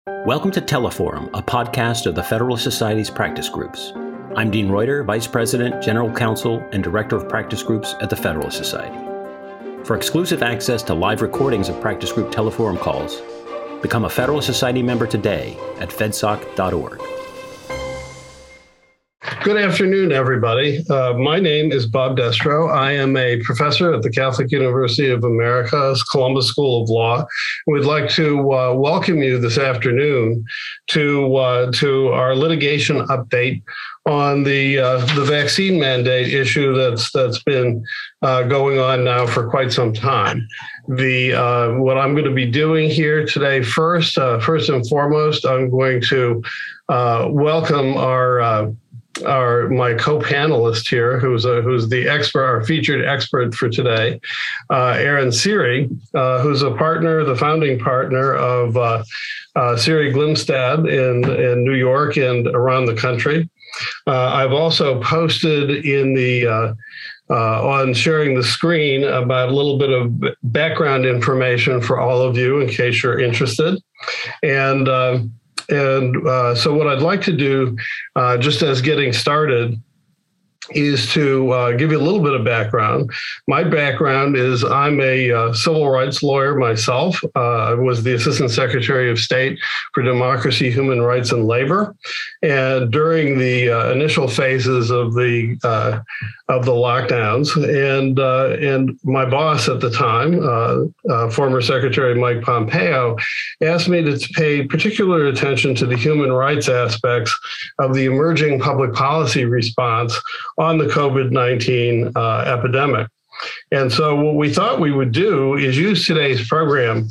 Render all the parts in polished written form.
Welcome to Teleforum, a podcast of the Federalist Society's practice groups. I'm Dean Reuter, Vice President, General Counsel, and Director of Practice Groups at the Federalist Society. For exclusive access to live recordings of practice group Teleforum calls, become a Federalist Society member today at fedsoc.org. Good afternoon, everybody. My name is Bob Destro. I am a professor at the Catholic University of America's Columbus School of Law. We'd like to welcome you this afternoon to our litigation update on the vaccine mandate issue that's been going on now for quite some time. What I'm going to be doing here today, first and foremost, I'm going to welcome my co-panelist here, who's the expert, our featured expert for today, Aaron Siri, who's the founding partner of Siri Glimstad in New York and around the country. I've also posted on sharing the screen about a little bit of background information for all of you in case you're interested. And so what I'd like to do, just as getting started, is to give you a little bit of background. My background is I'm a civil rights lawyer myself. I was the Assistant Secretary of State for Democracy, Human Rights, and Labor. And during the initial phases of the lockdowns, and my boss at the time, former Secretary Mike Pompeo, asked me to pay particular attention to the human rights aspects of the emerging public policy response on the COVID-19 epidemic. And so what we thought we would do is use today's program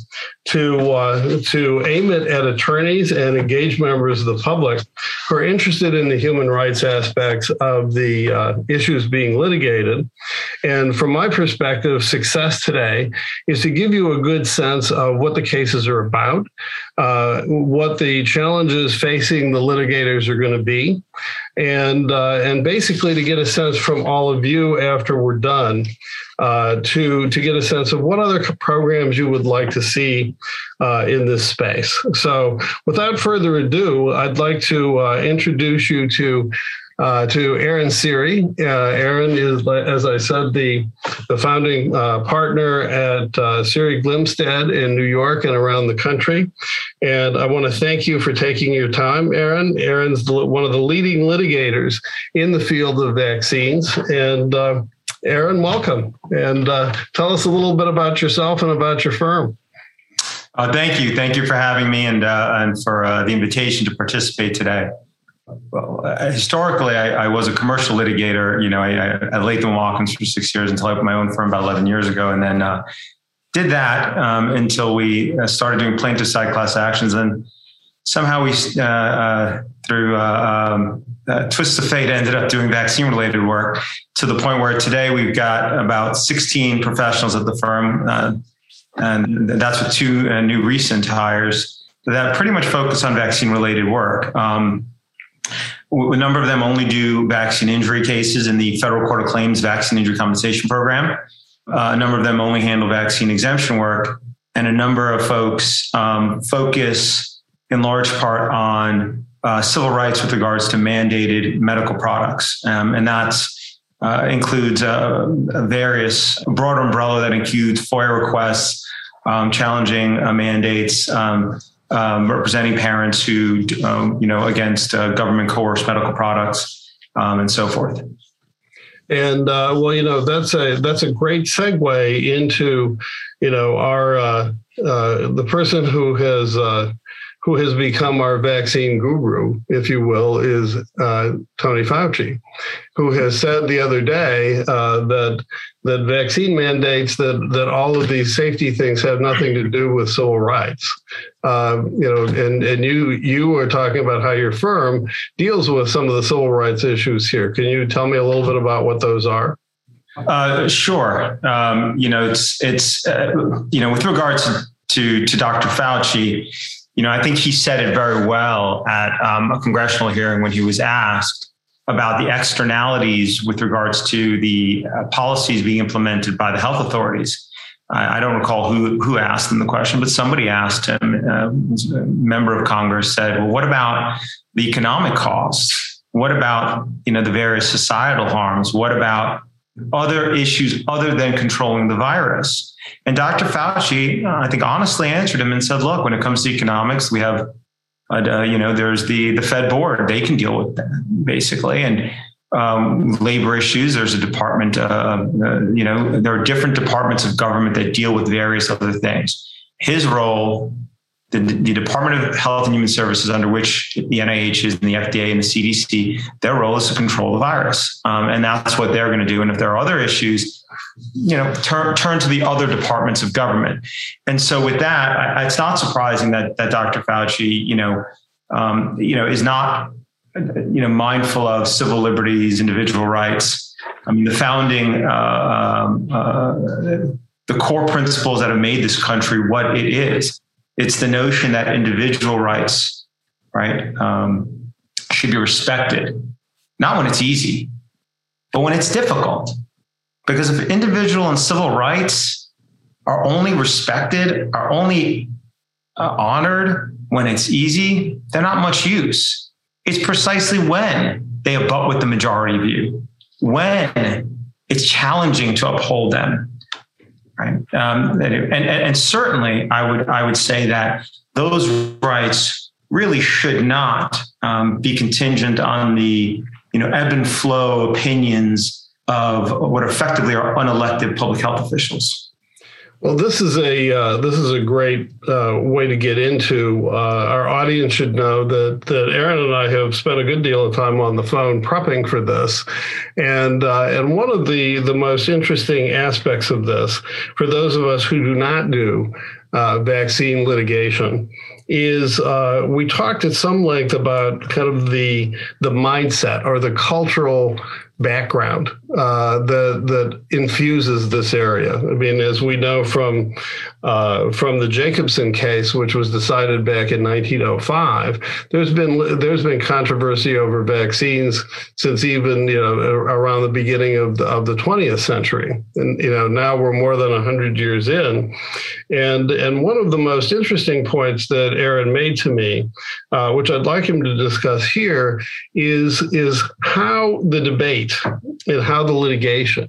to aim it at attorneys and engage members of the public who are interested in the human rights aspects of the issues being litigated. And from my perspective, success today is to give you a good sense of what the cases are about, what the challenges facing the litigators are going to be, and basically to get a sense from all of you after we're done, to get a sense of what other programs you would like to see in this space. So without further ado, I'd like to introduce you to Aaron Siri. Aaron is, as I said, the founding partner at Siri Glimstad in New York and around the country. And I want to thank you for taking your time, Aaron. Aaron's one of the leading litigators in the field of vaccines. And Aaron, welcome. And tell us a little bit about yourself and about your firm. Thank you. Thank you for having me and for the invitation to participate today. Well, historically, I was a commercial litigator. I Latham & Watkins for 6 years until I opened my own firm about 11 years ago, and then did that until we started doing plaintiff side class actions. And somehow we, through twists of fate, ended up doing vaccine-related work to the point where today we've got about 16 professionals at the firm, and that's with two new recent hires that pretty much focus on vaccine-related work. A number of them only do vaccine injury cases in the Federal Court of Claims Vaccine Injury Compensation Program. A number of them only handle vaccine exemption work, and a number of folks focus in large part on civil rights with regards to mandated medical products. And that's includes a broad umbrella that includes FOIA requests, challenging mandates, representing parents who, against government coerced medical products, and so forth. And that's a great segue into, our the person who has become our vaccine guru, if you will, is Tony Fauci, who has said the other day that vaccine mandates, that all of these safety things have nothing to do with civil rights. And you are talking about how your firm deals with some of the civil rights issues here. Can you tell me a little bit about what those are? Sure. It's with regards to Dr. Fauci, I think he said it very well at a congressional hearing when he was asked about the externalities with regards to the policies being implemented by the health authorities. I don't recall who asked him the question, but somebody asked him, a member of Congress said, well, what about the economic costs? What about, the various societal harms? What about other issues other than controlling the virus? And Dr. Fauci, I think, honestly answered him and said, look, when it comes to economics, we have, there's the Fed board. They can deal with that, basically. And labor issues, there's a department, there are different departments of government that deal with various other things. His role, the Department of Health and Human Services, under which the NIH is and the FDA and the CDC, their role is to control the virus. And that's what they're going to do. And if there are other issues, turn to the other departments of government. And so with that, it's not surprising that Dr. Fauci, is not mindful of civil liberties, individual rights. I mean, the founding, the core principles that have made this country what it is. It's the notion that individual rights, right, should be respected, not when it's easy, but when it's difficult. Because if individual and civil rights are only respected, are only honored when it's easy, they're not much use. It's precisely when they abut with the majority view, when it's challenging to uphold them, right? And certainly, I would say that those rights really should not be contingent on the ebb and flow opinions of what effectively are unelected public health officials. Well, this is a great way to get into. Our audience should know that Aaron and I have spent a good deal of time on the phone prepping for this, and one of the most interesting aspects of this, for those of us who do not do vaccine litigation, is we talked at some length about kind of the mindset or the cultural background that infuses this area. I mean, as we know from the Jacobson case, which was decided back in 1905, there's been controversy over vaccines since even around the beginning of the 20th century, and now we're more than 100 years in, and one of the most interesting points that Aaron made to me, which I'd like him to discuss here, is how the debate and how the litigation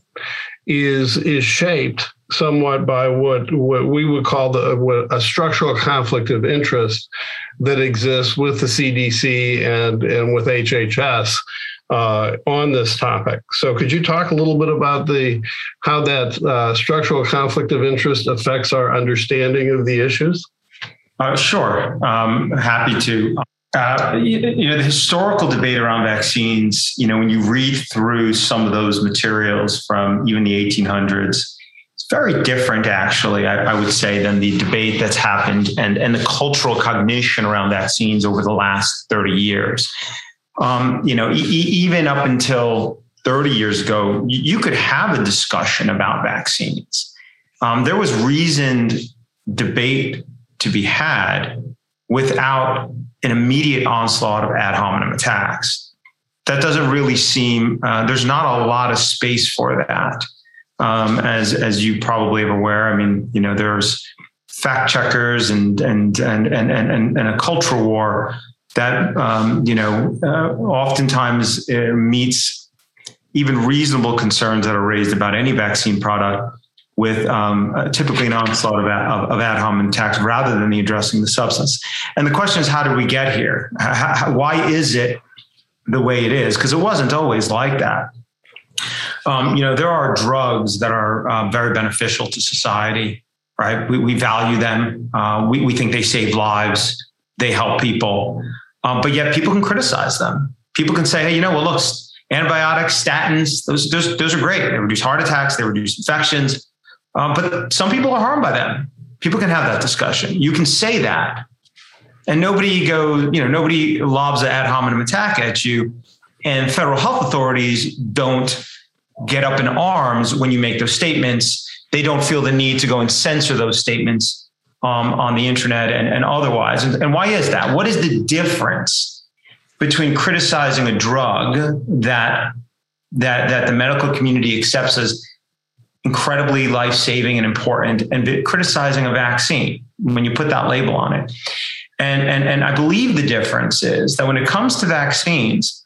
is shaped somewhat by what we would call a structural conflict of interest that exists with the CDC and with HHS on this topic. So could you talk a little bit about how that structural conflict of interest affects our understanding of the issues? Sure. Happy to. The historical debate around vaccines, when you read through some of those materials from even the 1800s, it's very different, actually, I would say, than the debate that's happened and the cultural cognition around vaccines over the last 30 years. Even up until 30 years ago, you could have a discussion about vaccines. There was reasoned debate to be had without an immediate onslaught of ad hominem attacks. That doesn't really seem, there's not a lot of space for that. As you probably are aware, I mean, there's fact checkers and a cultural war that, oftentimes meets even reasonable concerns that are raised about any vaccine product with typically an onslaught of ad hominem attacks rather than addressing the substance. And the question is, how did we get here? Why is it the way it is? Because it wasn't always like that. There are drugs that are very beneficial to society, right? We value them. We think they save lives. They help people. But yet people can criticize them. People can say, hey, look, antibiotics, statins, those are great. They reduce heart attacks. They reduce infections. But some people are harmed by them. People can have that discussion. You can say that. And nobody lobs an ad hominem attack at you. And federal health authorities don't get up in arms when you make those statements. They don't feel the need to go and censor those statements on the internet and otherwise. And why is that? What is the difference between criticizing a drug that the medical community accepts as incredibly life-saving and important, and criticizing a vaccine when you put that label on it. And I believe the difference is that when it comes to vaccines,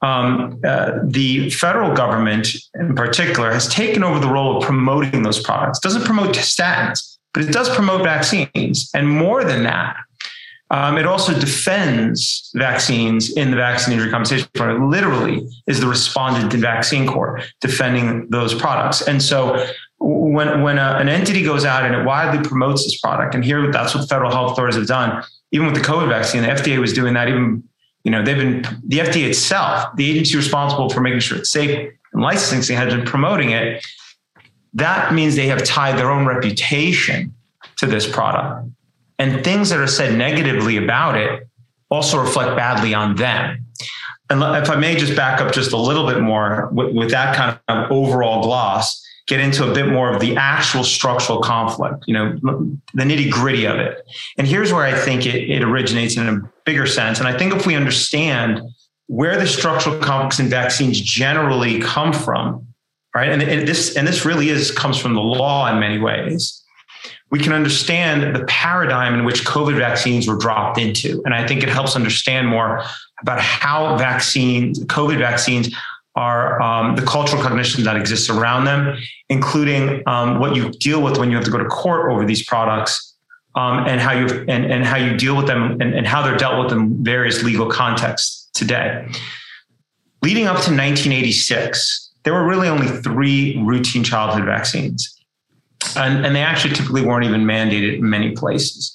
the federal government in particular has taken over the role of promoting those products. It doesn't promote statins, but it does promote vaccines. And more than that, it also defends vaccines in the Vaccine Injury Compensation Fund. It literally is the respondent in vaccine court defending those products. And so when an entity goes out and it widely promotes this product, and here that's what federal health authorities have done, even with the COVID vaccine, the FDA was doing that. Even, the FDA itself, the agency responsible for making sure it's safe and licensing, has been promoting it. That means they have tied their own reputation to this product. And things that are said negatively about it also reflect badly on them. And if I may just back up just a little bit more with that kind of overall gloss, get into a bit more of the actual structural conflict, the nitty gritty of it. And here's where I think it originates in a bigger sense. And I think if we understand where the structural conflicts in vaccines generally come from, right? And this really comes from the law in many ways. We can understand the paradigm in which COVID vaccines were dropped into. And I think it helps understand more about how COVID vaccines are the cultural cognition that exists around them, including what you deal with when you have to go to court over these products, and how you deal with them and how they're dealt with in various legal contexts today. Leading up to 1986, there were really only 3 routine childhood vaccines. And they actually typically weren't even mandated in many places.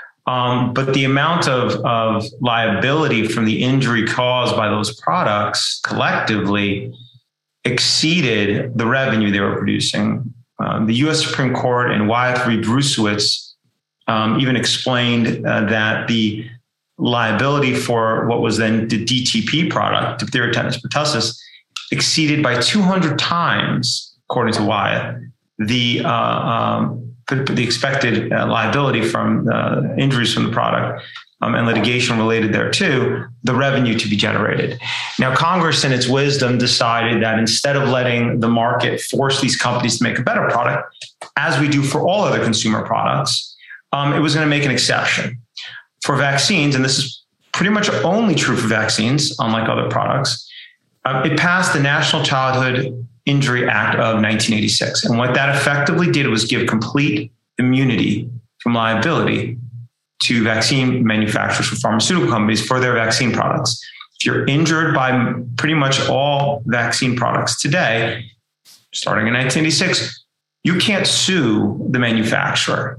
But the amount of liability from the injury caused by those products collectively exceeded the revenue they were producing. The U.S. Supreme Court in Wyeth v. Bruesewitz even explained that the liability for what was then the DTP product, diphtheria, tetanus, pertussis, exceeded by 200 times, according to Wyeth, the expected liability from injuries from the product and litigation related thereto, the revenue to be generated. Now, Congress, in its wisdom, decided that instead of letting the market force these companies to make a better product, as we do for all other consumer products, it was going to make an exception for vaccines. And this is pretty much only true for vaccines, unlike other products. It passed the National Childhood Injury Act of 1986. And what that effectively did was give complete immunity from liability to vaccine manufacturers for pharmaceutical companies for their vaccine products. If you're injured by pretty much all vaccine products today, starting in 1986, you can't sue the manufacturer.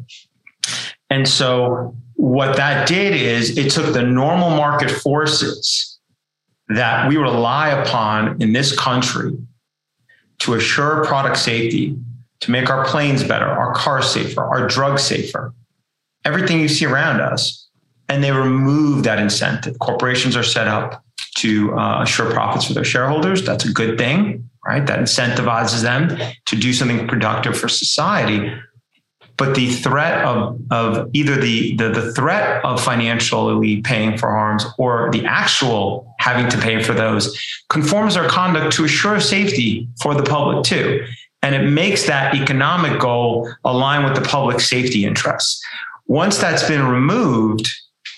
And so what that did is it took the normal market forces that we rely upon in this country to assure product safety, to make our planes better, our cars safer, our drugs safer, everything you see around us. And they remove that incentive. Corporations are set up to assure profits for their shareholders. That's a good thing, right? That incentivizes them to do something productive for society. But the threat of either the threat of financially paying for harms or the actual having to pay for those conforms our conduct to assure safety for the public too. And it makes that economic goal align with the public safety interests. Once that's been removed,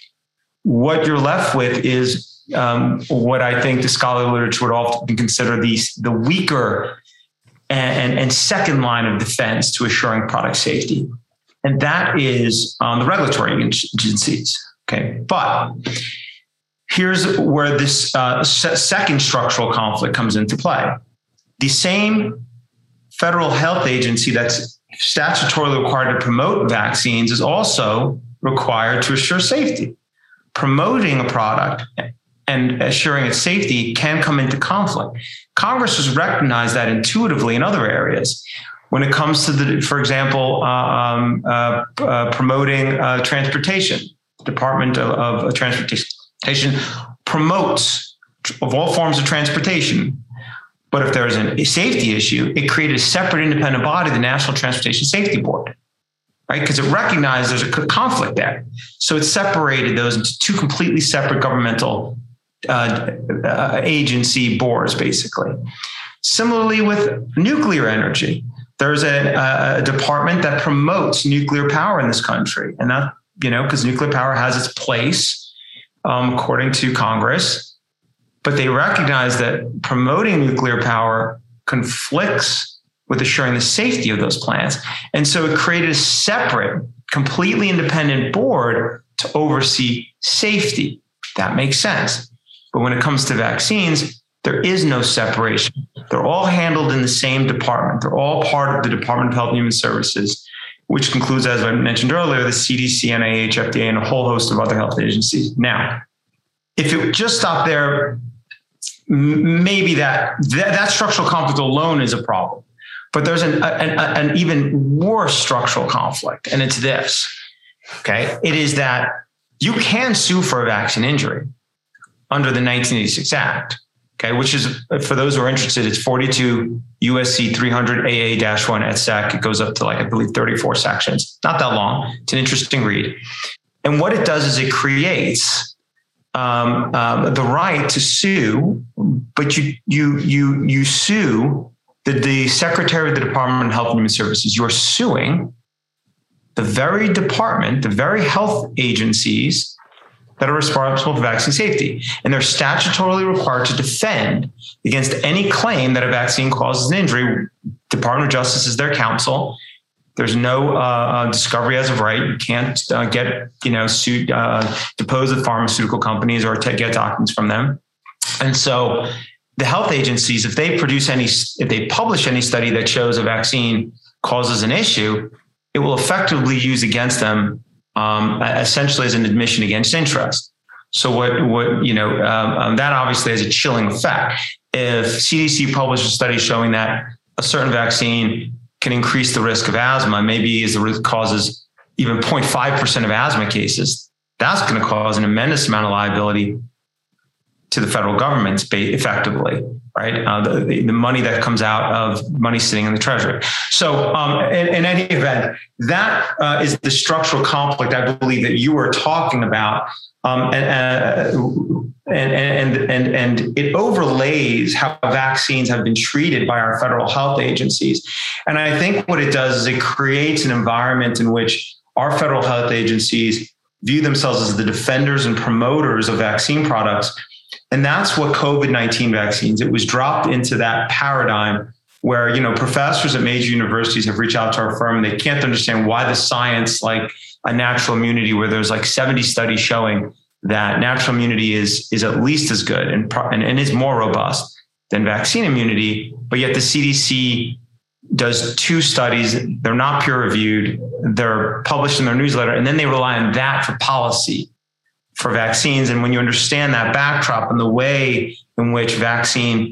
what you're left with is what I think the scholarly literature would often consider the weaker and second line of defense to assuring product safety. And that is the regulatory agencies. Okay. But here's where this second structural conflict comes into play. The same federal health agency that's statutorily required to promote vaccines is also required to assure safety. Promoting a product and assuring its safety can come into conflict. Congress has recognized that intuitively in other areas. When it comes to for example, promoting transportation, the Department of Transportation promotes of all forms of transportation. But if there's a safety issue, it created a separate independent body, the National Transportation Safety Board, right? Because it recognized there's a conflict there. So it separated those into 2 completely separate governmental agency boards, basically. Similarly with nuclear energy, there's a department that promotes nuclear power in this country. And that, because nuclear power has its place, according to Congress, but they recognize that promoting nuclear power conflicts with assuring the safety of those plants. And so it created a separate, completely independent board to oversee safety. That makes sense. But when it comes to vaccines, there is no separation. They're all handled in the same department. They're all part of the Department of Health and Human Services, which includes, as I mentioned earlier, the CDC, NIH, FDA, and a whole host of other health agencies. Now, if it just stopped there, maybe that structural conflict alone is a problem. But there's an even worse structural conflict, and it's this, okay? It is that you can sue for a vaccine injury under the 1986 Act, okay, which is, for those who are interested, it's 42 USC 300 AA-1 et sec. It goes up to I believe 34 sections. Not that long. It's an interesting read. And what it does is it creates the right to sue, but you sue the Secretary of the Department of Health and Human Services. You're suing the very department, the very health agencies that are responsible for vaccine safety. And they're statutorily required to defend against any claim that a vaccine causes an injury. Department of Justice is their counsel. There's no discovery as of right. You can't get sued, depose the pharmaceutical companies or get documents from them. And so the health agencies, if they publish any study that shows a vaccine causes an issue, it will effectively use against them essentially as an admission against interest. So that obviously has a chilling effect. If CDC publishes a study showing that a certain vaccine can increase the risk of asthma, maybe as the risk causes even 0.5% of asthma cases, that's going to cause an immense amount of liability to the federal government effectively, right? The money that comes out of money sitting in the Treasury. So in any event, that is the structural conflict I believe that you were talking about. And it overlays how vaccines have been treated by our federal health agencies. And I think what it does is it creates an environment in which our federal health agencies view themselves as the defenders and promoters of vaccine products. And that's what COVID-19 vaccines, it was dropped into that paradigm where, professors at major universities have reached out to our firm. They can't understand why the science, like a natural immunity, where there's 70 studies showing that natural immunity is at least as good and is more robust than vaccine immunity. But yet the CDC does 2 studies. They're not peer reviewed. They're published in their newsletter. And then they rely on that for policy for vaccines. And when you understand that backdrop and the way in which vaccine,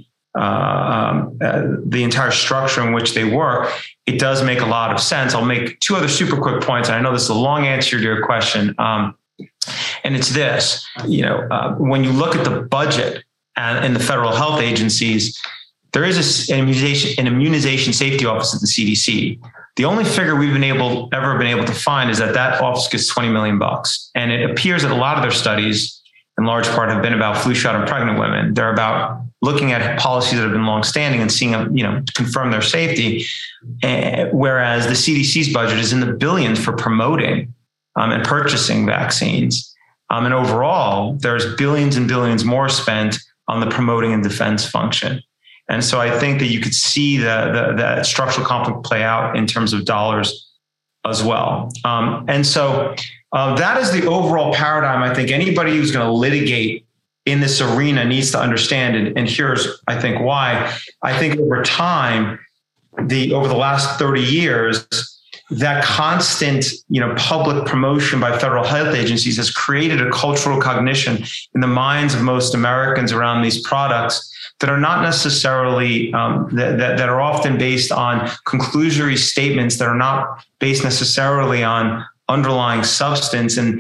the entire structure in which they work, it does make a lot of sense. I'll make 2 other super quick points. And I know this is a long answer to your question. And it's this, when you look at the budget in the federal health agencies, there is an immunization safety office at the CDC. The only figure we've ever been able to find is that office gets $20 million. And it appears that a lot of their studies, in large part, have been about flu shot in pregnant women. They're about looking at policies that have been longstanding and seeing, to confirm their safety. Whereas the CDC's budget is in the billions for promoting and purchasing vaccines. And overall, there's billions and billions more spent on the promoting and defense function. And so I think that you could see the structural conflict play out in terms of dollars as well. And so that is the overall paradigm. I think anybody who's going to litigate in this arena needs to understand. And here's, I think, why. I think over time, over the last 30 years, that constant, public promotion by federal health agencies has created a cultural cognition in the minds of most Americans around these products that are not necessarily, that are often based on conclusory statements that are not based necessarily on underlying substance. And,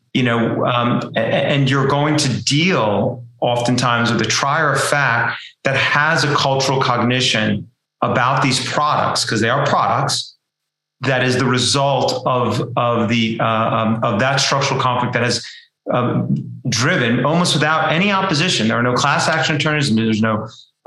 and you're going to deal oftentimes with a trier of fact that has a cultural cognition about these products, because they are products. That is the result of that structural conflict that has driven almost without any opposition. There are no class action attorneys, and there's no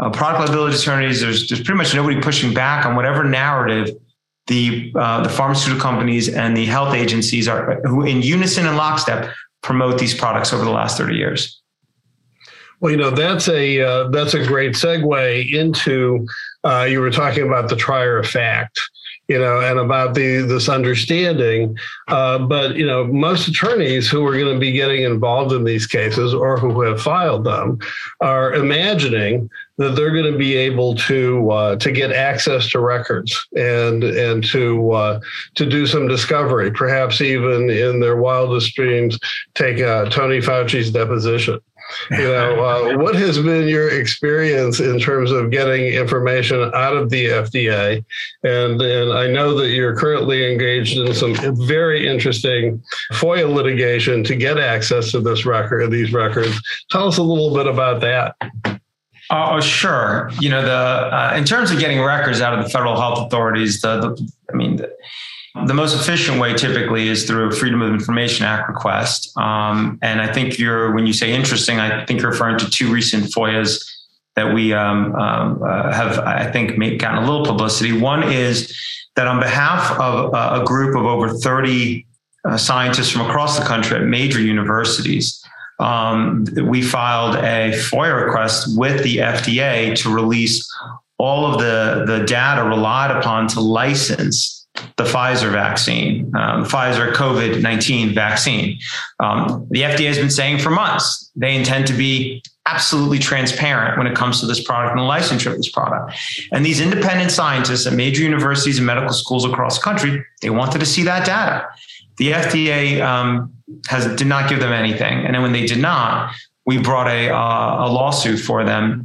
product liability attorneys. There's pretty much nobody pushing back on whatever narrative the pharmaceutical companies and the health agencies who in unison and lockstep promote these products over the last 30 years. Well, that's a great segue into you were talking about the trier of fact, and about this understanding. But most attorneys who are going to be getting involved in these cases or who have filed them are imagining that they're going to be able to get access to records and to do some discovery, perhaps even in their wildest dreams, take Tony Fauci's deposition. What has been your experience in terms of getting information out of the FDA? And I know that you're currently engaged in some very interesting FOIA litigation to get access to these records. Tell us a little bit about that. Oh, sure. In terms of getting records out of the federal health authorities, the most efficient way typically is through a Freedom of Information Act request. And I think when you say interesting, I think you're referring to two recent FOIAs that we have, I think, gotten a little publicity. One is that on behalf of a group of over 30 scientists from across the country at major universities, we filed a FOIA request with the FDA to release all of the data relied upon to license the Pfizer vaccine, Pfizer COVID-19 vaccine. The FDA has been saying for months they intend to be absolutely transparent when it comes to this product and the licensure of this product. And these independent scientists at major universities and medical schools across the country, they wanted to see that data. The FDA did not give them anything. And then when they did not, we brought a lawsuit for them.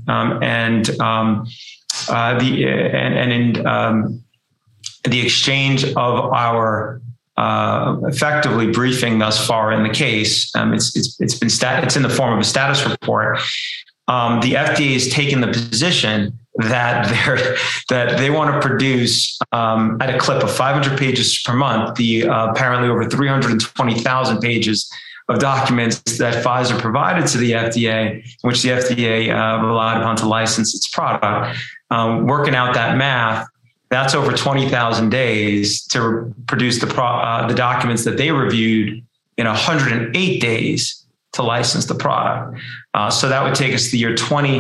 The exchange of our effectively briefing thus far in the case, it's in the form of a status report. The FDA has taken the position that they want to produce at a clip of 500 pages per month, the apparently over 320,000 pages of documents that Pfizer provided to the FDA, which the FDA relied upon to license its product. Working out that math, that's over 20,000 days to produce the documents that they reviewed in 108 days to license the product. So that would take us to the year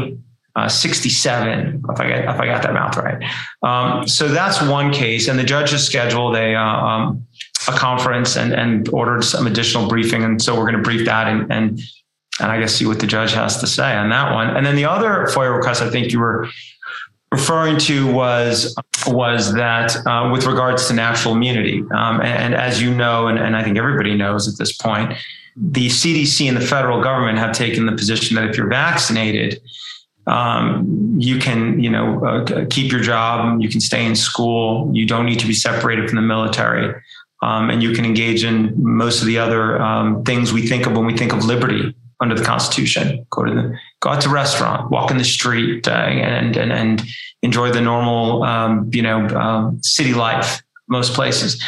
2067, if I got that math right. So that's one case, and the judge has scheduled a conference and ordered some additional briefing, and so we're going to brief that and I guess see what the judge has to say on that one. And then the other FOIA request I think you were referring to was that with regards to natural immunity. And as you know, and I think everybody knows at this point, the CDC and the federal government have taken the position that if you're vaccinated, you can, keep your job, you can stay in school, you don't need to be separated from the military, and you can engage in most of the other things we think of when we think of liberty under the Constitution. Go out to a restaurant, walk in the street, and enjoy the normal, city life, most places.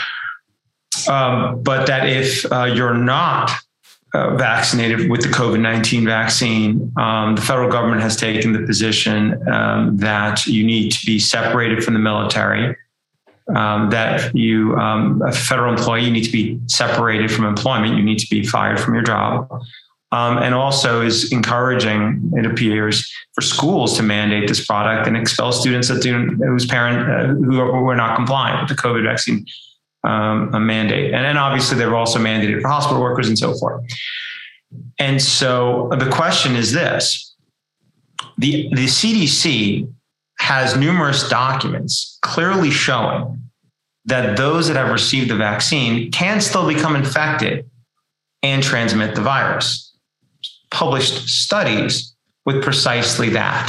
But that if you're not vaccinated with the COVID-19 vaccine, the federal government has taken the position that you need to be separated from the military, that you, a federal employee, you need to be separated from employment, you need to be fired from your job. And also is encouraging, it appears, for schools to mandate this product and expel students whose parent who are not compliant with the COVID vaccine mandate. And then obviously they've also mandated for hospital workers and so forth. And so the question is this: the CDC has numerous documents clearly showing that those that have received the vaccine can still become infected and transmit the virus. Published studies with precisely that.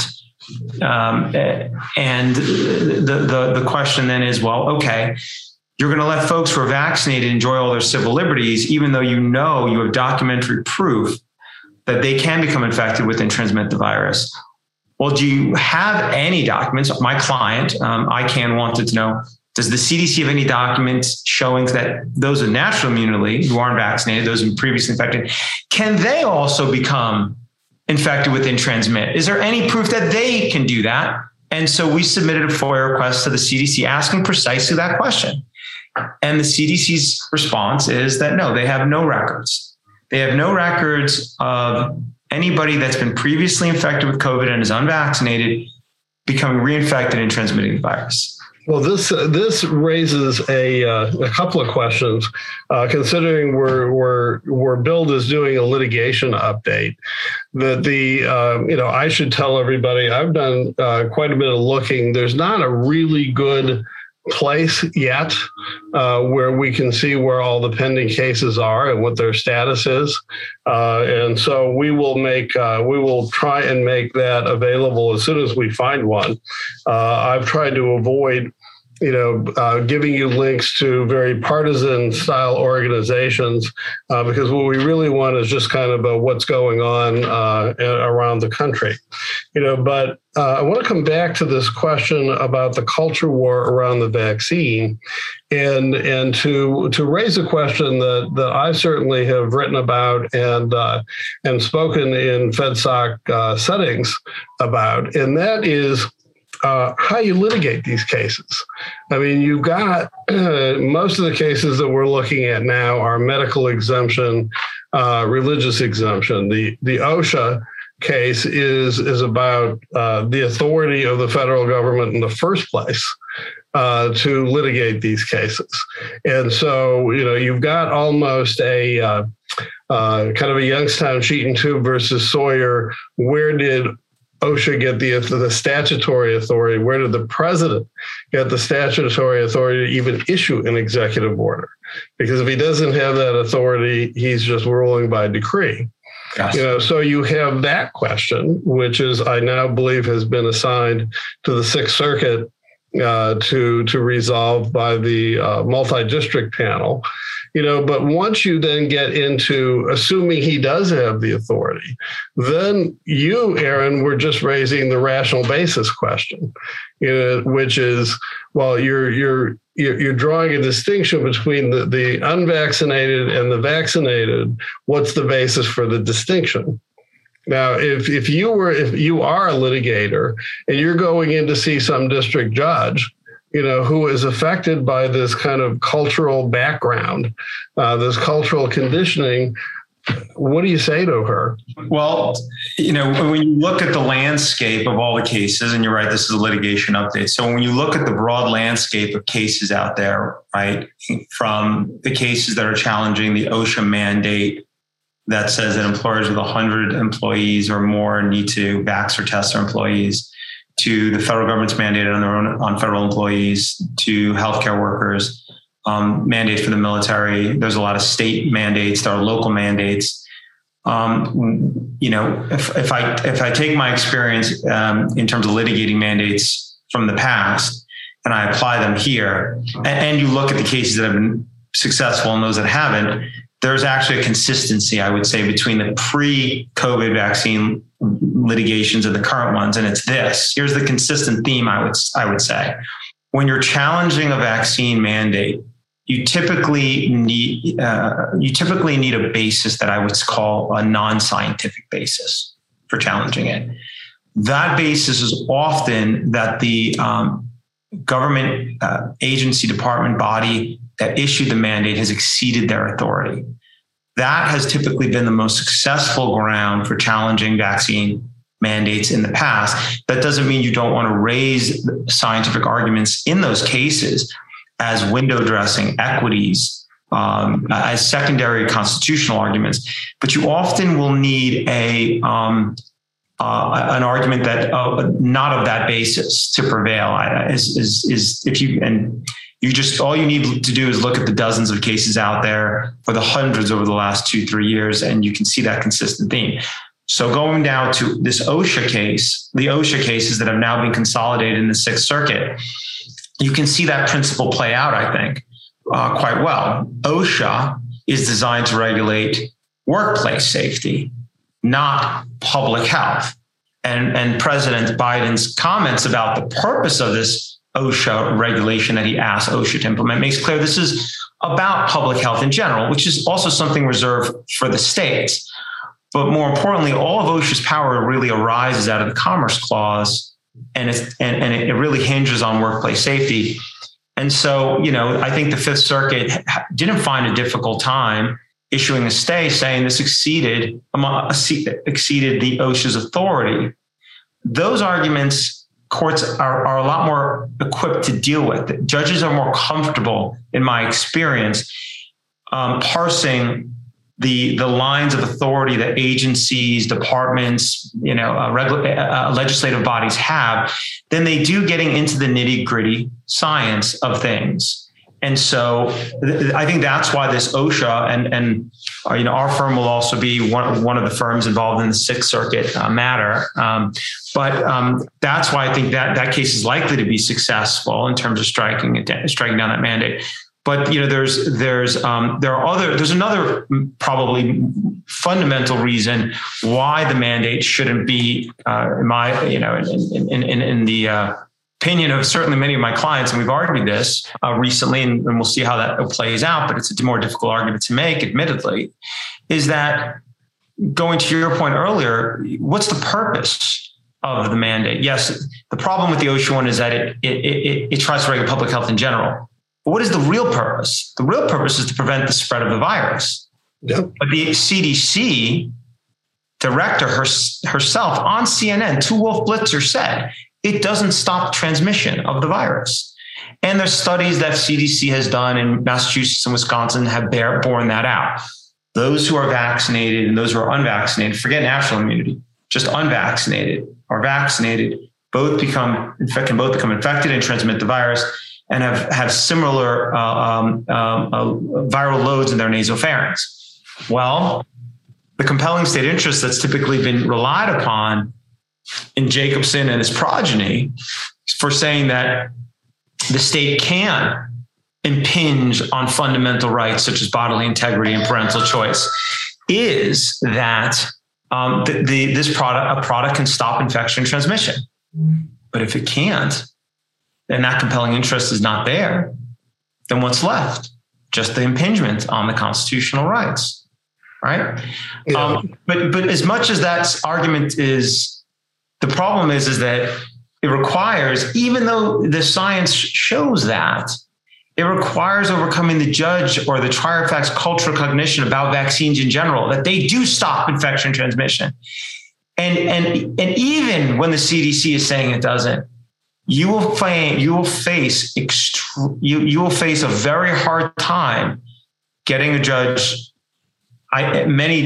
And the question then is, well, okay, you're going to let folks who are vaccinated enjoy all their civil liberties, even though you have documentary proof that they can become infected with and transmit the virus. Well, do you have any documents? My client, ICANN, wanted to know, does the CDC have any documents showing that those with natural immunity who aren't vaccinated, those who previously infected, can they also become infected with and transmit? Is there any proof that they can do that? And so we submitted a FOIA request to the CDC asking precisely that question. And the CDC's response is that no, they have no records. They have no records of anybody that's been previously infected with COVID and is unvaccinated becoming reinfected and transmitting the virus. Well, this raises a couple of questions, considering where Bill is doing a litigation update. That I should tell everybody I've done quite a bit of looking. There's not a really good place yet where we can see where all the pending cases are and what their status is, and so we will try and make that available as soon as we find one. I've tried to avoid giving you links to very partisan style organizations, because what we really want is just kind of what's going on around the country. But I want to come back to this question about the culture war around the vaccine, and to raise a question that I certainly have written about and spoken in FedSoc settings about, and that is how you litigate these cases. I mean, you've got most of the cases that we're looking at now are medical exemption, religious exemption. The OSHA case is about the authority of the federal government in the first place to litigate these cases. And so, you've got almost a kind of a Youngstown sheet and tube versus Sawyer. Where did OSHA get the statutory authority? Where did the president get the statutory authority to even issue an executive order? Because if he doesn't have that authority, he's just ruling by decree. Gotcha. So you have that question, which is, I now believe, has been assigned to the Sixth Circuit to resolve by the multi-district panel. But once you then get into assuming he does have the authority, then you, Aaron, were just raising the rational basis question, which is, well, you're drawing a distinction between the unvaccinated and the vaccinated. What's the basis for the distinction? Now, if you are a litigator and you're going in to see some district judge, who is affected by this kind of cultural background, this cultural conditioning, what do you say to her? Well, when you look at the landscape of all the cases, and you're right, this is a litigation update. So when you look at the broad landscape of cases out there, right, from the cases that are challenging the OSHA mandate that says that employers with 100 employees or more need to vax or test their employees, to the federal government's mandate on federal employees, to healthcare workers, mandate for the military. There's a lot of state mandates. There are local mandates. If I take my experience in terms of litigating mandates from the past and I apply them here, and you look at the cases that have been successful and those that haven't, there's actually a consistency, I would say, between the pre-COVID vaccine litigations and the current ones. And it's this. Here's the consistent theme, I would say. When you're challenging a vaccine mandate, you typically need a basis that I would call a non-scientific basis for challenging it. That basis is often that the government agency, department, body that issued the mandate has exceeded their authority. That has typically been the most successful ground for challenging vaccine mandates in the past. That doesn't mean you don't want to raise scientific arguments in those cases as window dressing, equities, as secondary constitutional arguments, but you often will need an argument that not of that basis to prevail. All you need to do is look at the dozens of cases out there, or the hundreds over the last 2-3 years, and you can see that consistent theme. So going down to this OSHA case, the OSHA cases that have now been consolidated in the Sixth Circuit, you can see that principle play out, I think, quite well. OSHA is designed to regulate workplace safety, not public health. And President Biden's comments about the purpose of this OSHA regulation that he asked OSHA to implement makes clear this is about public health in general, which is also something reserved for the states. But more importantly, all of OSHA's power really arises out of the Commerce Clause, and it really hinges on workplace safety. And so, I think the Fifth Circuit didn't find a difficult time issuing a stay saying this exceeded the OSHA's authority. Those arguments, courts are a lot more equipped to deal with. Judges are more comfortable, in my experience, parsing the lines of authority that agencies, departments, legislative bodies have, than they do getting into the nitty-gritty science of things. And so I think that's why this OSHA and our firm will also be one of the firms involved in the Sixth Circuit matter. But that's why I think that case is likely to be successful in terms of striking down that mandate. But there's another probably fundamental reason why the mandate shouldn't be in the opinion of certainly many of my clients, and we've argued this recently, and we'll see how that plays out, but it's a more difficult argument to make, admittedly, is that, going to your point earlier, what's the purpose of the mandate? Yes, the problem with the OSHA one is that it tries to regulate public health in general. But what is the real purpose? The real purpose is to prevent the spread of the virus. Yep. But the CDC director herself on CNN, to Wolf Blitzer, said, it doesn't stop transmission of the virus. And there's studies that CDC has done in Massachusetts and Wisconsin have borne that out. Those who are vaccinated and those who are unvaccinated, forget natural immunity, just unvaccinated or vaccinated, both can both become infected and transmit the virus, and have similar viral loads in their nasopharynx. Well, the compelling state interest that's typically been relied upon in Jacobson and his progeny for saying that the state can impinge on fundamental rights such as bodily integrity and parental choice is that a product can stop infection transmission. But if it can't, and that compelling interest is not there, then what's left? Just the impingement on the constitutional rights, right? Yeah. But as much as that argument is, the problem is that it requires, even though the science shows that, it requires overcoming the judge or the trier of fact's cultural cognition about vaccines in general, that they do stop infection transmission. And even when the CDC is saying it doesn't, you will face a very hard time getting a judge. I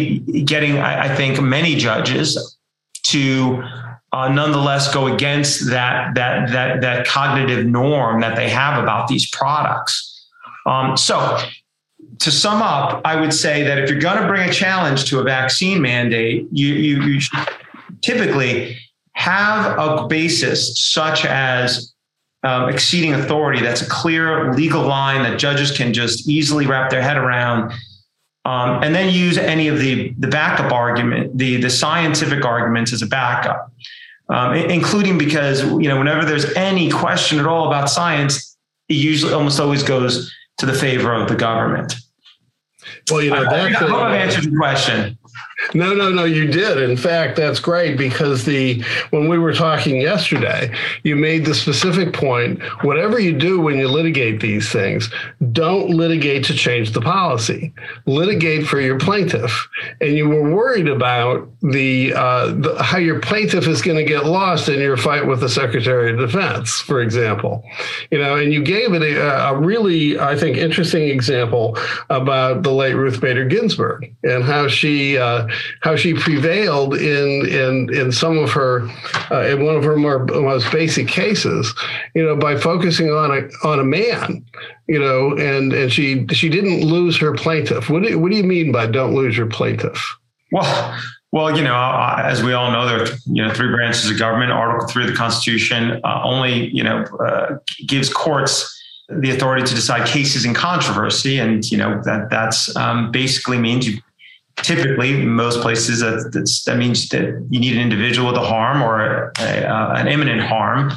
think many judges to nonetheless go against that cognitive norm that they have about these products. So to sum up, I would say that if you're going to bring a challenge to a vaccine mandate, you should typically have a basis such as exceeding authority. That's a clear legal line that judges can just easily wrap their head around. And then use any of the backup argument, the scientific arguments as a backup, including because, whenever there's any question at all about science, it usually almost always goes to the favor of the government. Well, I hope I've answered your question. No, you did. In fact, that's great because when we were talking yesterday, you made the specific point, whatever you do when you litigate these things, don't litigate to change the policy. Litigate for your plaintiff. And you were worried about how your plaintiff is going to get lost in your fight with the Secretary of Defense, for example. And you gave it a really, I think, interesting example about the late Ruth Bader Ginsburg and how she prevailed in some of her in one of her most basic cases, by focusing on a man, and she didn't lose her plaintiff. What do you mean by don't lose your plaintiff? Well, as we all know, there are three branches of government. Article 3 of the Constitution only gives courts the authority to decide cases in controversy, and that's basically means you. Typically, in most places, that means that you need an individual with a harm or an imminent harm.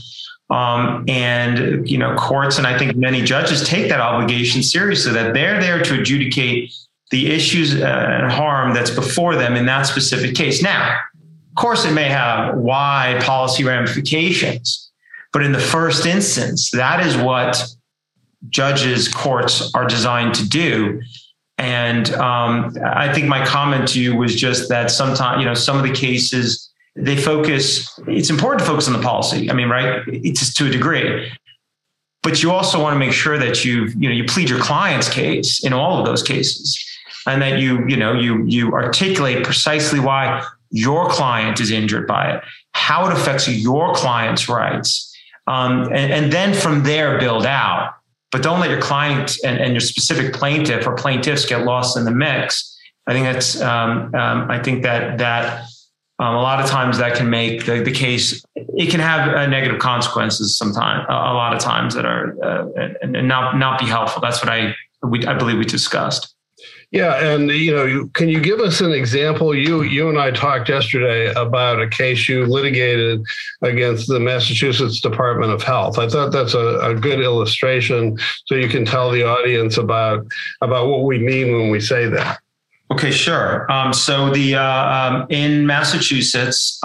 And courts, and I think many judges take that obligation seriously, that they're there to adjudicate the issues and harm that's before them in that specific case. Now, of course, it may have wide policy ramifications, but in the first instance, that is what judges, courts are designed to do. And I think my comment to you was just that sometimes, some of the cases, they focus, it's important to focus on the policy. I mean, right? It's to a degree. But you also want to make sure that you plead your client's case in all of those cases, and that you articulate precisely why your client is injured by it, how it affects your client's rights, and then from there build out. But don't let your client and your specific plaintiff or plaintiffs get lost in the mix. I think that's I think that a lot of times that can make the case, it can have negative consequences sometimes, a lot of times that are and not be helpful. That's what I believe we discussed. Yeah, and can you give us an example? You and I talked yesterday about a case you litigated against the Massachusetts Department of Health. I thought that's a good illustration, so you can tell the audience about what we mean when we say that. Okay, sure. So in Massachusetts,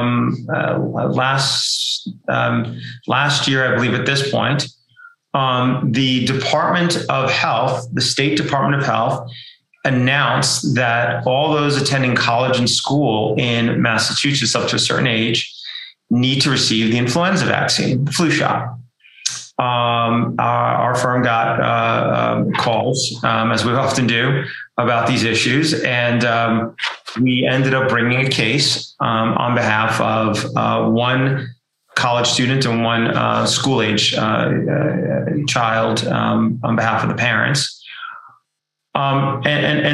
last year, I believe at this point, the Department of Health, the State Department of Health, announced that all those attending college and school in Massachusetts up to a certain age need to receive the influenza vaccine, the flu shot. Our firm got calls, as we often do, about these issues. And we ended up bringing a case on behalf of one college student and one school-age child on behalf of the parents. To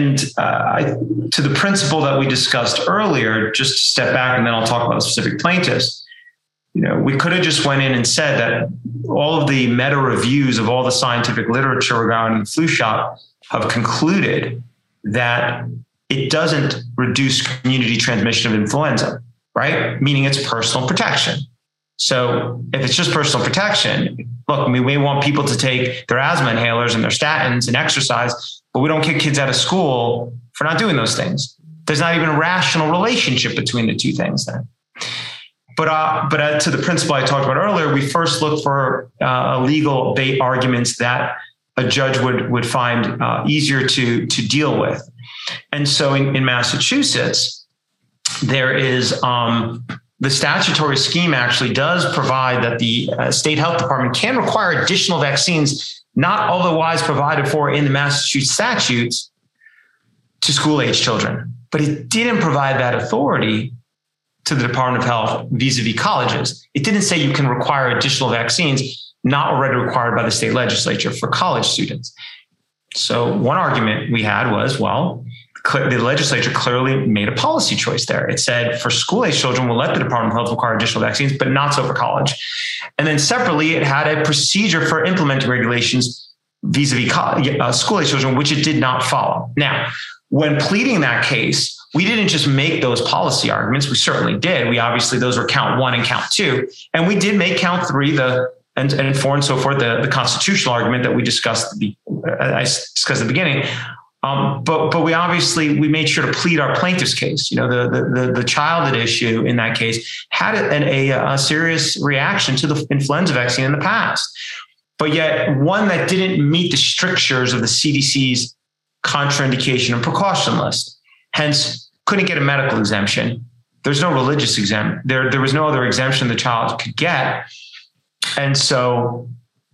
the principle that we discussed earlier, just to step back, and then I'll talk about the specific plaintiffs. We could have just went in and said that all of the meta reviews of all the scientific literature regarding the flu shot have concluded that it doesn't reduce community transmission of influenza, right? Meaning it's personal protection. So if it's just personal protection, look, we may want people to take their asthma inhalers and their statins and exercise, but we don't kick kids out of school for not doing those things. There's not even a rational relationship between the two things then. But to the principle I talked about earlier, we first look for legal arguments that a judge would find easier to deal with. And so in Massachusetts, there is the statutory scheme actually does provide that the state health department can require additional vaccines not otherwise provided for in the Massachusetts statutes to school-age children. But it didn't provide that authority to the Department of Health vis-a-vis colleges. It didn't say you can require additional vaccines not already required by the state legislature for college students. So one argument we had was, well, the legislature clearly made a policy choice there. It said for school-age children, we'll let the Department of Health require additional vaccines, but not so for college. And then separately, it had a procedure for implementing regulations vis-a-vis school-age children, which it did not follow. Now, when pleading that case, we didn't just make those policy arguments. We certainly did. We obviously, those were count 1 and count 2. And we did make count 3, and 4 and so forth, the constitutional argument that we discussed at the beginning. But we made sure to plead our plaintiff's case. The child at issue in that case had a serious reaction to the influenza vaccine in the past, but yet one that didn't meet the strictures of the CDC's contraindication and precaution list. Hence, couldn't get a medical exemption. There's no religious exemption. There was no other exemption the child could get. And so,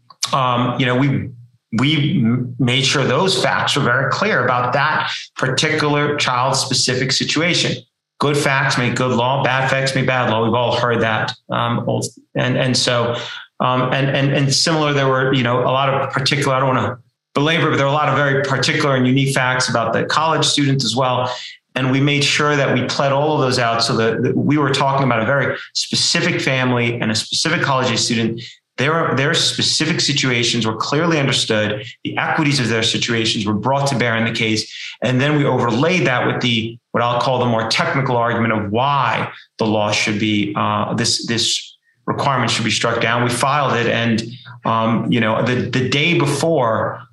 we made sure those facts were very clear about that particular child-specific situation. Good facts make good law, bad facts make bad law. We've all heard that. And similar, there were, a lot of particular, I don't want to belabor, but there were a lot of very particular and unique facts about the college students as well. And we made sure that we pled all of those out so that we were talking about a very specific family and a specific college student. Their specific situations were clearly understood. The equities of their situations were brought to bear in the case. And then we overlaid that with what I'll call the more technical argument of why the law should be, this requirement should be struck down. We filed it. And, the day before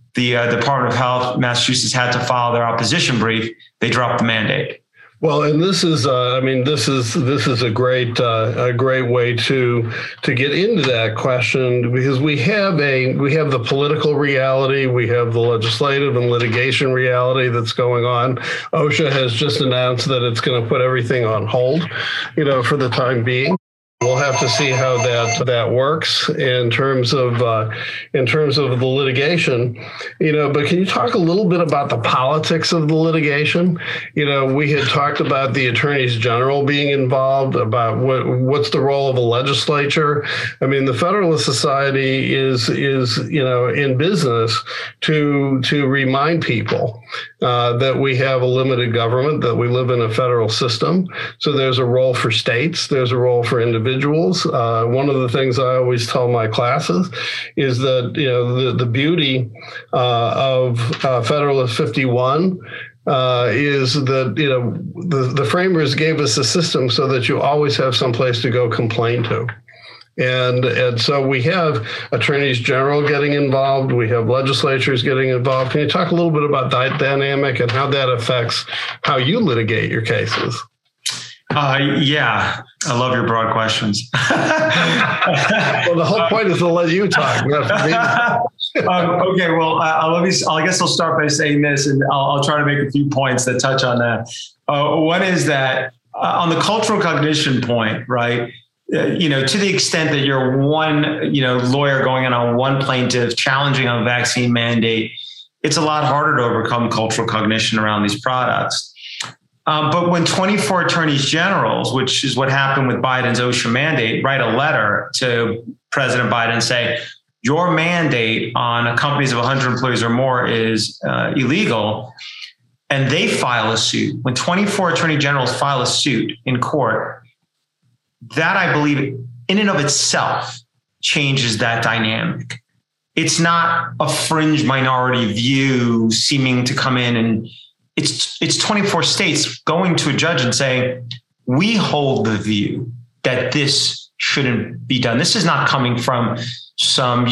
the Department of Health, Massachusetts, had to file their opposition brief, they dropped the mandate. Well, and this is, this is a great way to get into that question, because we have the political reality, we have the legislative and litigation reality that's going on. OSHA has just announced that it's going to put everything on hold, for the time being. We'll have to see how that works in terms of the litigation, But can you talk a little bit about the politics of the litigation? We had talked about the attorneys general being involved, about what's the role of a legislature. I mean, the Federalist Society is in business to remind people that we have a limited government, that we live in a federal system. So there's a role for states, there's a role for individuals. One of the things I always tell my classes is that the beauty of Federalist 51 is that the framers gave us a system so that you always have some place to go complain to. And so we have attorneys general getting involved. We have legislatures getting involved. Can you talk a little bit about that dynamic and how that affects how you litigate your cases? Yeah, I love your broad questions. Well, the whole point is to let you talk. Okay, well, I guess I'll start by saying this, and I'll try to make a few points that touch on that. One is that on the cultural cognition point, right? To the extent that you're one, lawyer going in on one plaintiff challenging a vaccine mandate, it's a lot harder to overcome cultural cognition around these products. But when 24 attorneys generals, which is what happened with Biden's OSHA mandate, write a letter to President Biden and say, your mandate on companies of 100 employees or more is illegal, and they file a suit, when 24 attorney generals file a suit in court, that, I believe, in and of itself changes that dynamic. It's not a fringe minority view seeming to come in, and it's 24 states going to a judge and saying, we hold the view that this shouldn't be done. This is not coming from some,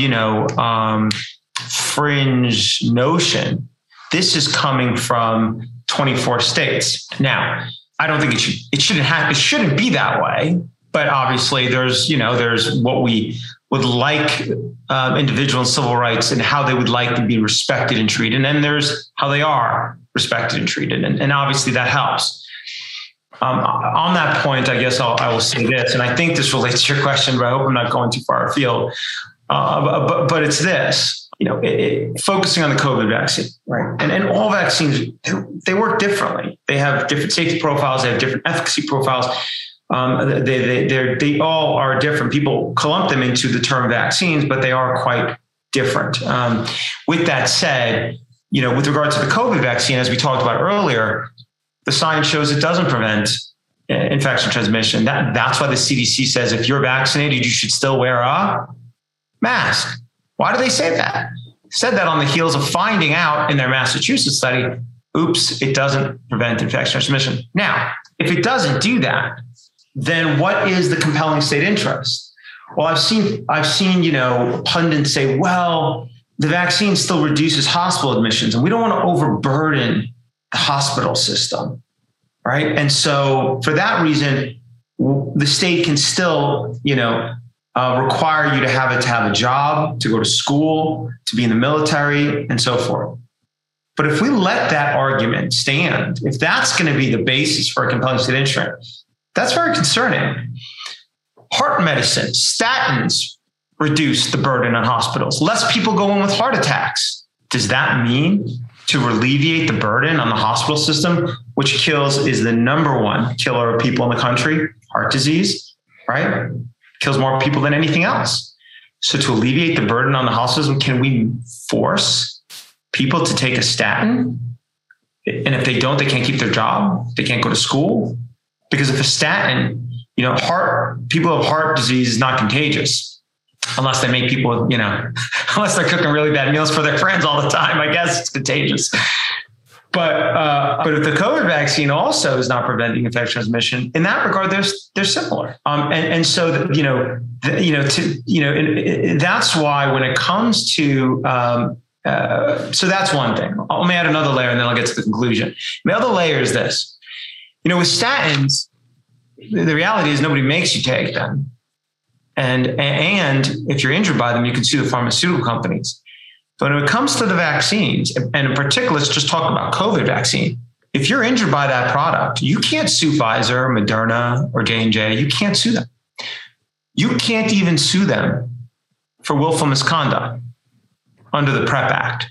fringe notion. This is coming from 24 states. Now, I don't think it shouldn't be that way. But obviously there's what we would like individual and civil rights and how they would like to be respected and treated. And then there's how they are respected and treated. And obviously that helps. On that point, I guess I will say this, and I think this relates to your question, but I hope I'm not going too far afield. But it's this, focusing on the COVID vaccine, right? And all vaccines, they work differently. They have different safety profiles. They have different efficacy profiles. They all are different. People clump them into the term vaccines, but they are quite different. With that said, with regard to the COVID vaccine, as we talked about earlier, the science shows it doesn't prevent infection transmission. That's why the CDC says if you're vaccinated, you should still wear a mask. Why do they say that? Said that on the heels of finding out in their Massachusetts study, oops, it doesn't prevent infection transmission. Now, if it doesn't do that, then what is the compelling state interest? Well, I've seen, pundits say, well, the vaccine still reduces hospital admissions and we don't want to overburden the hospital system, right? And so for that reason, the state can still, require you to have a job, to go to school, to be in the military, and so forth. But if we let that argument stand, if that's going to be the basis for a compelling state interest, that's very concerning. Heart medicine, statins reduce the burden on hospitals. Less people go in with heart attacks. Does that mean to alleviate the burden on the hospital system, which is the number one killer of people in the country, heart disease, right? Kills more people than anything else. So to alleviate the burden on the hospital system, can we force people to take a statin? And if they don't, they can't keep their job. They can't go to school. Because if a statin, people with heart disease is not contagious. Unless they make people, unless they're cooking really bad meals for their friends all the time, I guess it's contagious. But if the COVID vaccine also is not preventing infection transmission, in that regard, they're similar. So that's why when it comes to So that's one thing. Let me add another layer and then I'll get to the conclusion. The other layer is this. With statins, the reality is nobody makes you take them. And if you're injured by them, you can sue the pharmaceutical companies. But when it comes to the vaccines, and in particular, let's just talk about COVID vaccine. If you're injured by that product, you can't sue Pfizer, Moderna, or J&J. You can't sue them. You can't even sue them for willful misconduct under the PrEP Act,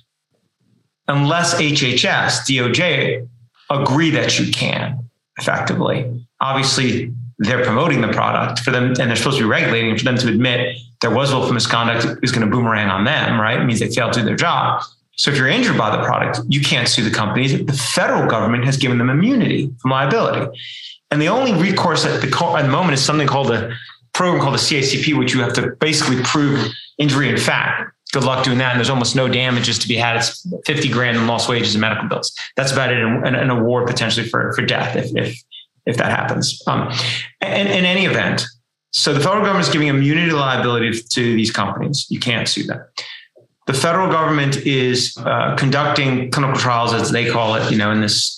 unless HHS, DOJ agree that you can effectively. Obviously, they're promoting the product for them, and they're supposed to be regulating for them to admit there was willful misconduct is going to boomerang on them, right? It means they failed to do their job. So if you're injured by the product, you can't sue the companies. The federal government has given them immunity from liability. And the only recourse at the moment is something called a program called the CACP, which you have to basically prove injury in fact. Good luck doing that. And there's almost no damages to be had. It's $50,000 in lost wages and medical bills. That's about it. An award potentially for death if that happens. And in any event, so the federal government is giving immunity to liability to these companies. You can't sue them. The federal government is conducting clinical trials, as they call it, in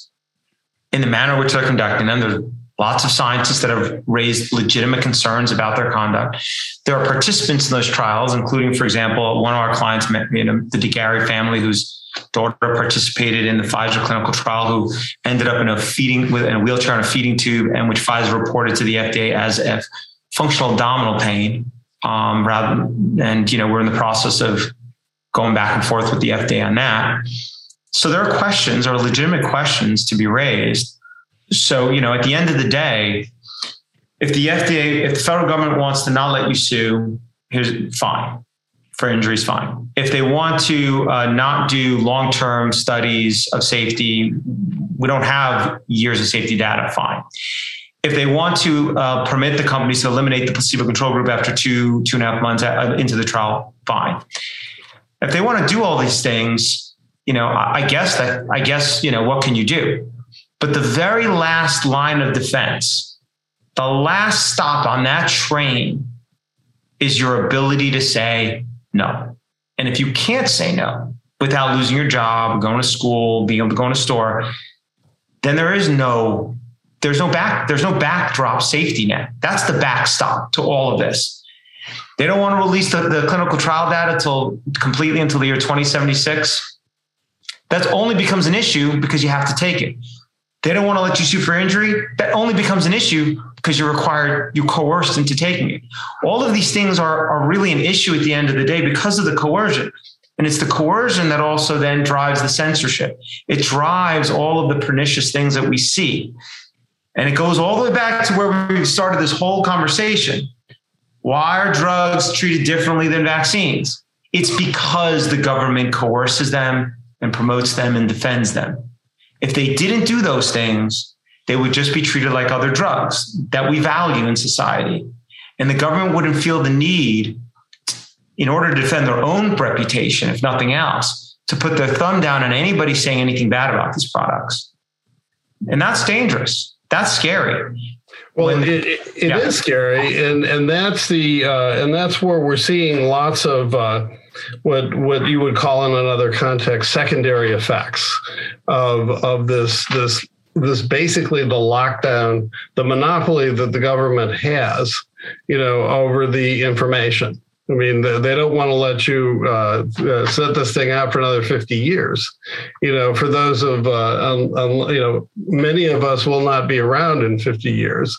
the manner in which they're conducting them. There's lots of scientists that have raised legitimate concerns about their conduct. There are participants in those trials, including, for example, one of our clients, the DeGarry family, whose daughter participated in the Pfizer clinical trial, who ended up in a wheelchair on a feeding tube, and which Pfizer reported to the FDA as a functional abdominal pain. We're in the process of going back and forth with the FDA on that. So there are legitimate questions to be raised. So, at the end of the day, if the federal government wants to not let you sue, here's fine. For injuries, fine. If they want to not do long-term studies of safety, we don't have years of safety data, fine. If they want to permit the companies to eliminate the placebo control group after 2.5 months into the trial, fine. If they want to do all these things, I guess, what can you do? But the very last line of defense, the last stop on that train is your ability to say no. And if you can't say no without losing your job, going to school, being able to go in a store, then there's no backdrop safety net. That's the backstop to all of this. They don't want to release the clinical trial data until the year 2076. That only becomes an issue because you have to take it. They don't want to let you sue for injury. That only becomes an issue because you're coerced into taking it. All of these things are really an issue at the end of the day because of the coercion. And it's the coercion that also then drives the censorship. It drives all of the pernicious things that we see. And it goes all the way back to where we started this whole conversation. Why are drugs treated differently than vaccines? It's because the government coerces them and promotes them and defends them. If they didn't do those things, they would just be treated like other drugs that we value in society. And the government wouldn't feel the need, in order to defend their own reputation, if nothing else, to put their thumb down on anybody saying anything bad about these products. And that's dangerous. That's scary. Well, it is scary, and that's where we're seeing lots of what you would call in another context secondary effects of this basically the lockdown, the monopoly that the government has, over the information. I mean, they don't want to let you set this thing out for another 50 years. For those of, many of us will not be around in 50 years.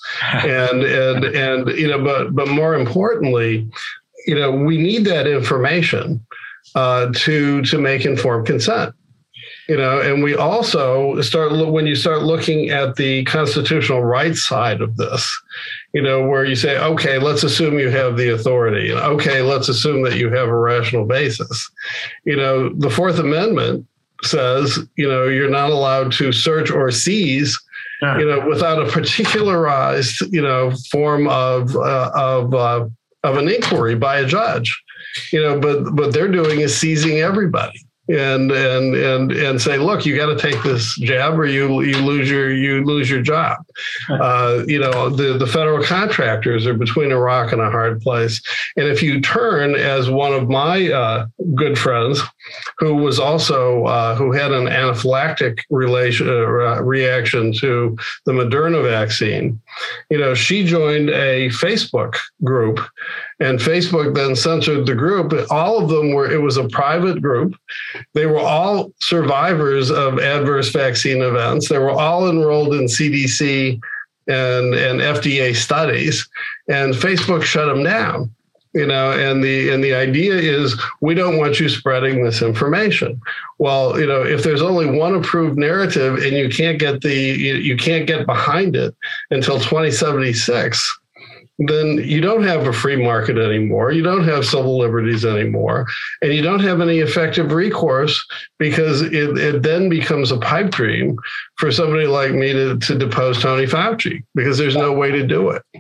But more importantly, we need that information to make informed consent. And we also when you start looking at the constitutional rights side of this, where you say, okay, let's assume you have the authority. Okay, let's assume that you have a rational basis. The Fourth Amendment says, you're not allowed to search or seize, without a particularized, form of an inquiry by a judge. But what they're doing is seizing everybody. And say, look, you got to take this jab or you lose your job. The federal contractors are between a rock and a hard place. And if you turn, as one of my good friends, who was also who had an anaphylactic reaction to the Moderna vaccine, she joined a Facebook group, and Facebook then censored the group. All of them it was a private group. They were all survivors of adverse vaccine events. They were all enrolled in CDC and FDA studies, and Facebook shut them down. And the idea is, we don't want you spreading this information. Well, if there's only one approved narrative and you can't get behind it until 2076, then you don't have a free market anymore. You don't have civil liberties anymore, and you don't have any effective recourse, because it then becomes a pipe dream for somebody like me to depose Tony Fauci, because there's no way to do it.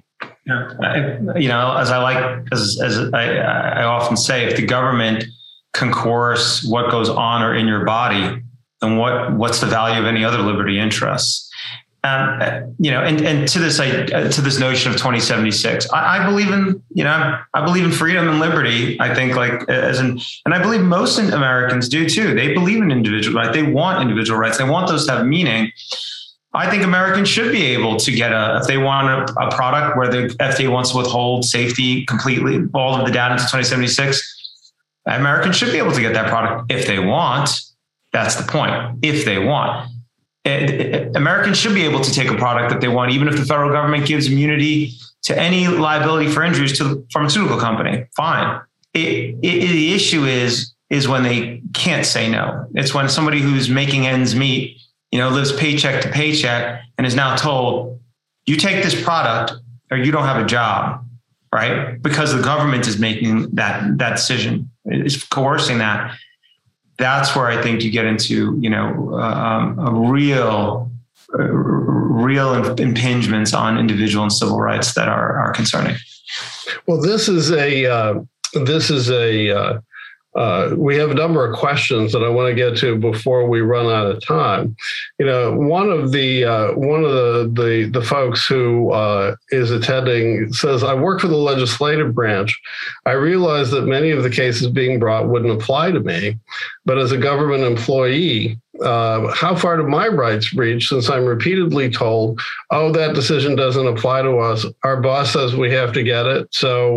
As I often say, if the government can coerce what goes on or in your body, then what's the value of any other liberty interests? And to this notion of 2076, I believe in freedom and liberty. I think and I believe most Americans do too. They believe in individual rights. They want individual rights. They want those to have meaning. I think Americans should be able to get if they want a product where the FDA wants to withhold safety completely, all of the data until 2076, Americans should be able to get that product if they want. That's the point. If they want. Americans should be able to take a product that they want, even if the federal government gives immunity to any liability for injuries to the pharmaceutical company. Fine. The issue is when they can't say no. It's when somebody who's making ends meet, lives paycheck to paycheck, and is now told, you take this product or you don't have a job, right? Because the government is making that decision, is coercing that. That's where I think you get into, real impingements on individual and civil rights that are concerning. Well, we have a number of questions that I want to get to before we run out of time. One of the folks who is attending says, I work for the legislative branch. I realize that many of the cases being brought wouldn't apply to me, but as a government employee, how far do my rights reach, since I'm repeatedly told, that decision doesn't apply to us. Our boss says we have to get it. So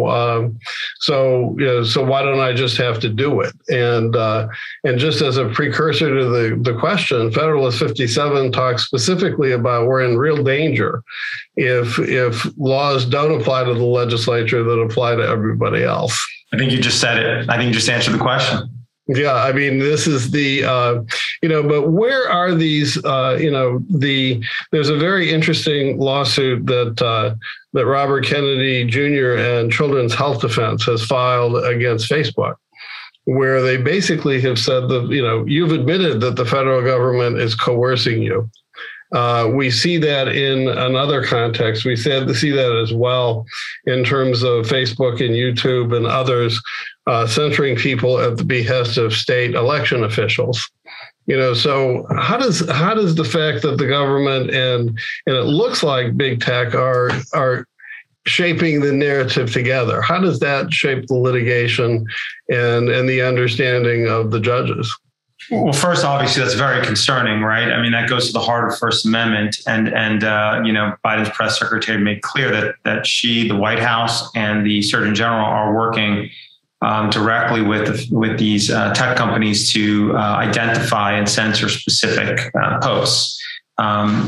why don't I just have to do it? And just as a precursor to the question, Federalist 57 talks specifically about we're in real danger if laws don't apply to the legislature that apply to everybody else. I think you just said it. I think you just answered the question. Yeah, I mean, this is but where are these, there's a very interesting lawsuit that Robert Kennedy Jr. and Children's Health Defense has filed against Facebook, where they basically have said that, you've admitted that the federal government is coercing you. We see that in another context. We see that as well in terms of Facebook and YouTube and others censoring people at the behest of state election officials. So how does the fact that the government and it looks like big tech are shaping the narrative together, how does that shape the litigation and the understanding of the judges? Well, first, obviously, that's very concerning, right? I mean, that goes to the heart of First Amendment, and Biden's press secretary made clear that she, the White House, and the Surgeon General are working directly with these tech companies to identify and censor specific posts. But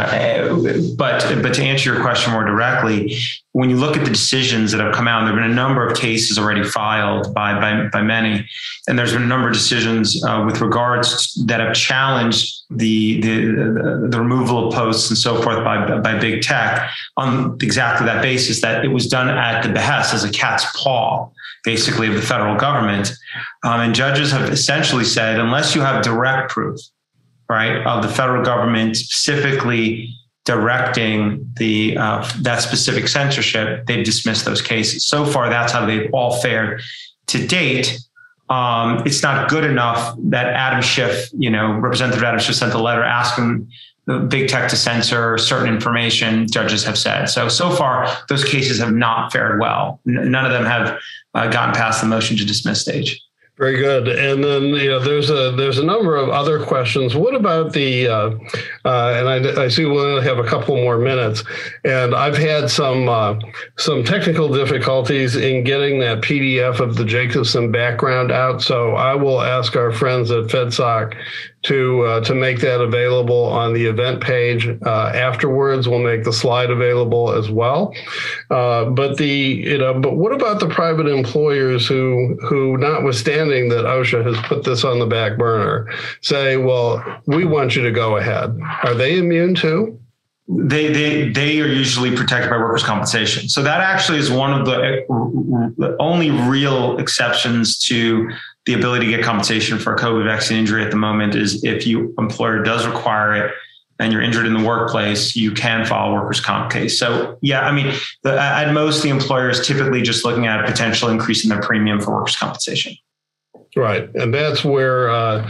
to answer your question more directly, when you look at the decisions that have come out, there have been a number of cases already filed by many, and there's been a number of decisions with regards that have challenged the removal of posts and so forth by big tech on exactly that basis, that it was done at the behest, as a cat's paw, basically, of the federal government. And judges have essentially said, unless you have direct proof, right, of the federal government specifically directing that specific censorship, they've dismissed those cases. So far, that's how they've all fared to date. It's not good enough that Adam Schiff, Representative Adam Schiff, sent a letter asking big tech to censor certain information, judges have said. So far, those cases have not fared well. None of them have gotten past the motion to dismiss stage. Very good. And then, there's a number of other questions. What about the, and I see we only have a couple more minutes, and I've had some technical difficulties in getting that PDF of the Jacobson background out. So I will ask our friends at FedSoc to make that available on the event page afterwards. We'll make the slide available as well. But what about the private employers who, notwithstanding that OSHA has put this on the back burner, say, well, we want you to go ahead. Are they immune too? They are usually protected by workers' compensation. So that actually is one of the only real exceptions to the ability to get compensation for a COVID vaccine injury at the moment is if your employer does require it and you're injured in the workplace, you can file a workers' comp case. So at most, the employer is typically just looking at a potential increase in their premium for workers' compensation. Right, and that's where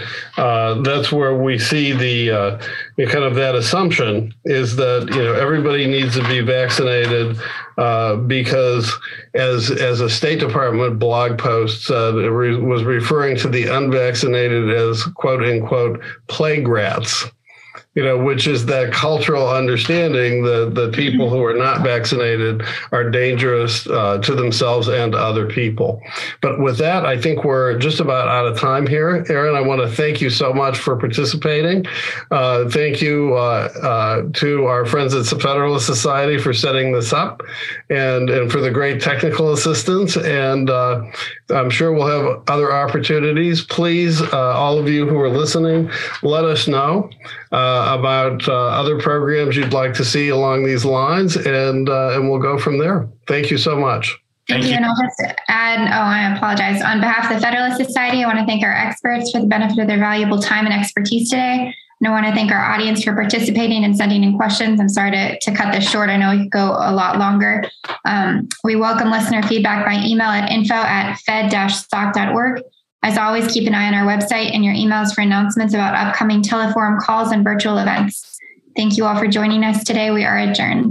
we see the kind of that assumption is that everybody needs to be vaccinated because as a State Department blog post was referring to the unvaccinated as quote unquote plague rats. Which is that cultural understanding that the people who are not vaccinated are dangerous to themselves and to other people. But with that, I think we're just about out of time here. Aaron, I want to thank you so much for participating. Thank you to our friends at the Federalist Society for setting this up and for the great technical assistance. And I'm sure we'll have other opportunities. Please, all of you who are listening, let us know about other programs you'd like to see along these lines, and we'll go from there. Thank you so much. Thank you. And I'll just add, I apologize. On behalf of the Federalist Society, I want to thank our experts for the benefit of their valuable time and expertise today. And I want to thank our audience for participating and sending in questions. I'm sorry to cut this short. I know we could go a lot longer. We welcome listener feedback by email at info@fed-soc.org. As always, keep an eye on our website and your emails for announcements about upcoming teleforum calls and virtual events. Thank you all for joining us today. We are adjourned.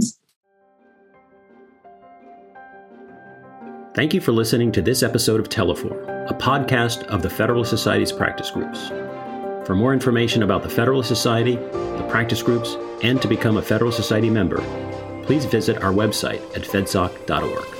Thank you for listening to this episode of Teleforum, a podcast of the Federalist Society's practice groups. For more information about the Federalist Society, the practice groups, and to become a Federalist Society member, please visit our website at fedsoc.org.